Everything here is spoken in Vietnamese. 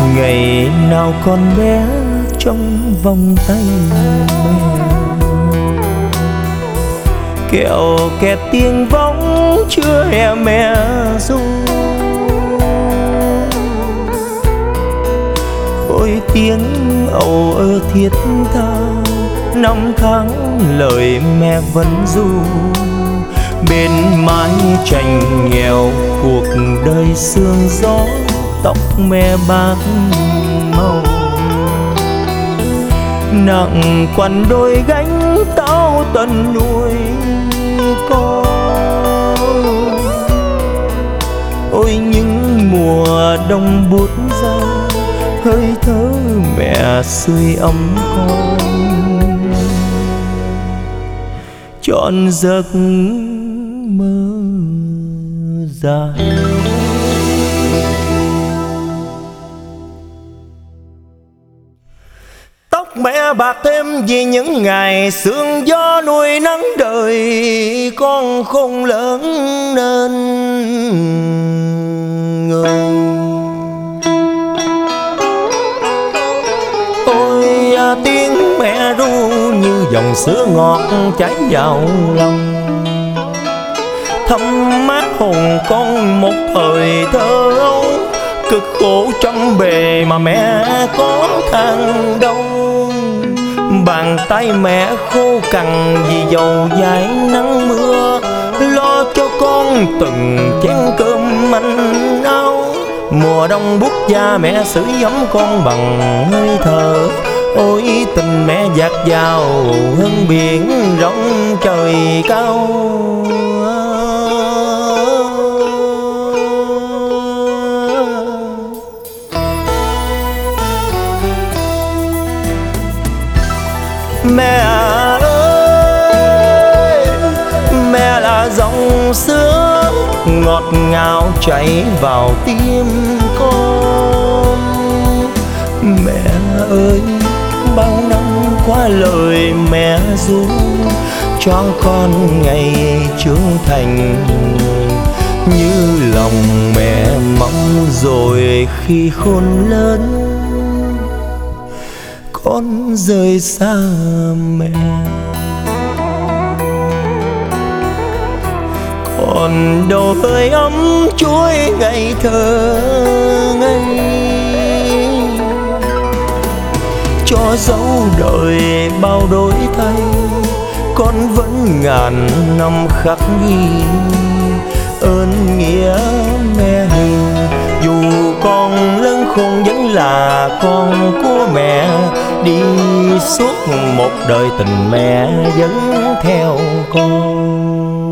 Ngày nào con bé trong vòng tay mẹ, kẹo kẹt tiếng vóng chưa hè mẹ ru. Ôi tiếng ầu ơ thiết tha, năm tháng lời mẹ vẫn ru. Bên mái tranh nghèo cuộc đời sương gió, tóc mẹ bạc màu. Nặng quằn đôi gánh táo tận nuôi con. Ôi những mùa đông buốt ra, hơi thở mẹ sưởi ấm con. Trọn giấc mơ dài. Tóc mẹ bạc thêm vì những ngày sương gió nuôi nắng đời con khôn lớn nên người. Ôi tiếng mẹ ru như dòng sữa ngọt chảy vào lòng, thấm mát hồn con một thời thơ ấu. Cực khổ trăm bề mà mẹ có than đâu. Bàn tay mẹ khô cằn vì dầu dãi nắng mưa, lo cho con từng chén cơm manh áo. Mùa đông buốt da mẹ sưởi ấm con bằng hơi thở. Ôi tình mẹ dạt dào hơn biển rộng trời cao. Mẹ ơi, mẹ là dòng sữa ngọt ngào chảy vào tim con. Mẹ ơi, bao năm qua lời mẹ ru cho con ngày trưởng thành. Như lòng mẹ mong rồi khi khôn lớn, con rời xa mẹ. Còn đâu hơi ấm chuối ngày thơ ngây, cho dấu đời bao đổi thay. Con vẫn ngàn năm khắc ghi ơn nghĩa mẹ hiền. Dù con lớn khôn vẫn là con của mẹ, đi suốt một đời tình mẹ vẫn theo con.